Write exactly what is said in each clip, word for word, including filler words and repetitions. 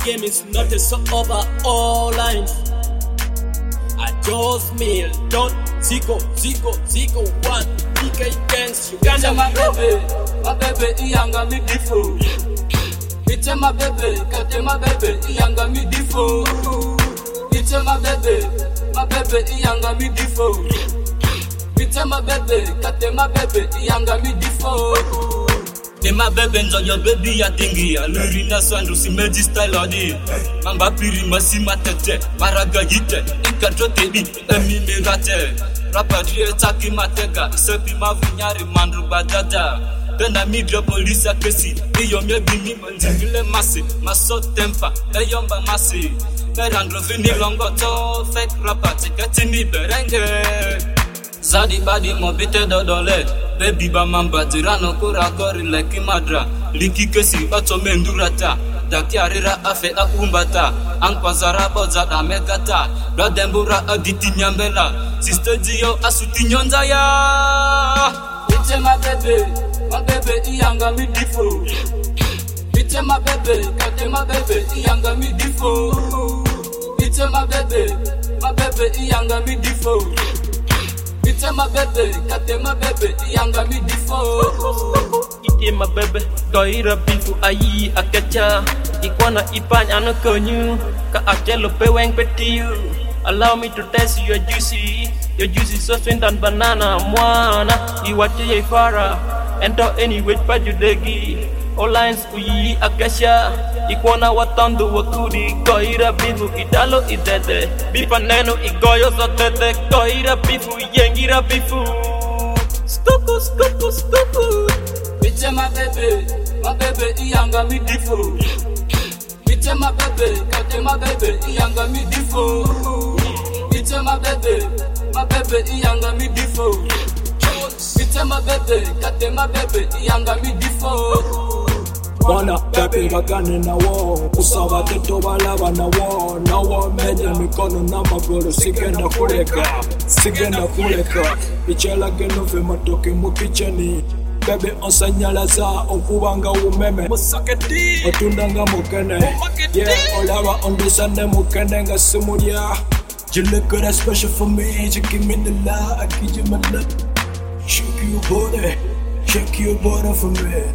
game is not a so over all lines. I just mail, don't Zico, Zico, Zico, one. P K Gangs, Uganda, my baby, my baby, Yanga me diffo. It's my baby, cut my baby, Yanga me diffo. It's my baby, my baby, Yanga me diffo. It's my baby, cut my baby, Yanga me diffo. Ne ma bebe njo your baby ya tingi ya luri na swandu si meji style odi mamba piri masima tete maraga yite ikadro tebi emi mirate rapatrie taki matega sepi mavunyari mandru badada tena midro police akesi iyo mebi mi manjile masi maso tempa eyomba masi berandro vini longo to fake rapati katimi berenge Zadi badi mobite dodole Baby ba mamba tirano kura kori leki madra Liki kesi bato mendurata Daki arira afe a umbata Ankwazara boza da megata Bradembura aditi nyambela Sister Dio asuti nyonza ya It's my baby, my baby iyanga mi difo It's my baby, kate my baby iyanga mi difo It's my baby, my baby iyanga mi difo It's my baby, cut my baby, yanga me defo. Ite my baby, doira bifu ayi akacha. Ikwana ipanya no konyu, ka achelo pe weng petiu. Allow me to taste your juicy, your juicy so sweet and banana mwana. Iwache ye fara, ento anyway pa judegi. All lines uyi akasha. Ikwana watandu wakudi koira bifu italo idede bifa neno igoyo zotete koira bifu yengira bifu stuku stuku stuku It's my baby, my baby iyanga mi difo It's my baby, kate my baby iyanga mi difo It's my baby, my baby iyanga mi difo It's my baby, kate my baby iyanga mi difo Bana pepe bagane na wo Usaba teto balaba na wo Na wo mede mikono na magoro Sigenda kuleka, sigenda kuleka Ichela geno fe matoke mukicheni Bebe onsanyalaza okubanga umeme Musaketi Otundanga mukene Yeah, olaba ondesane mukene nga simuria You look good, that's special for me You give me the love, I give you my love Shake your body, shake your body for me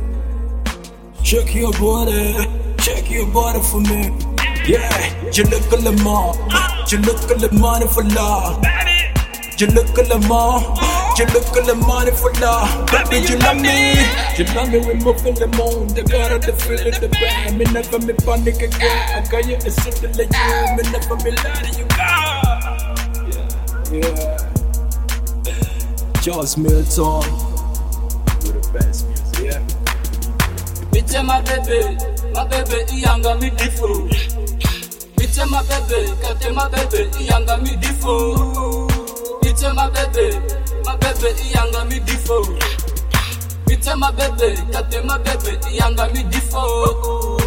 Shake your body, shake your body for me. Yeah, you look a little more, you look a little money for love. You look a little more, you look a little money for love. Baby, you love me, you love me. We moving the moon, the got the feel in the band. Me never me panic again. I got you in something like you. Me never me lie to you. Yeah, yeah. Charles Milton, with the best music. Yeah. It's my baby, my baby iyanga mi difo. It's my baby, kate my baby iyanga mi difo. It's my baby, my baby iyanga mi difo. It's my baby, kate my baby iyanga mi difo.